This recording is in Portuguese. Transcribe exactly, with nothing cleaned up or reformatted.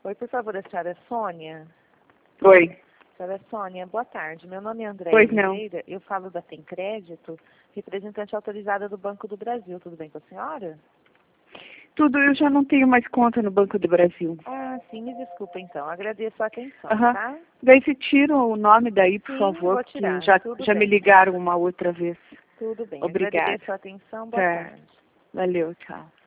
Oi, por favor, a senhora é Sônia? Oi. Senhora Sônia, boa tarde. Meu nome é André Pois não. Oliveira, eu falo da Tem Crédito, representante autorizada do Banco do Brasil. Tudo bem com a senhora? Tudo, eu já não tenho mais conta no Banco do Brasil. Ah, sim, me desculpa então. Agradeço a atenção, Aham. tá? Daí se tira o nome daí, por Sim, favor, vou porque tirar. já, Tudo já me bem. ligaram uma outra vez. Tudo bem. Obrigada. Agradeço a atenção. Boa Tá. tarde. Valeu, tchau.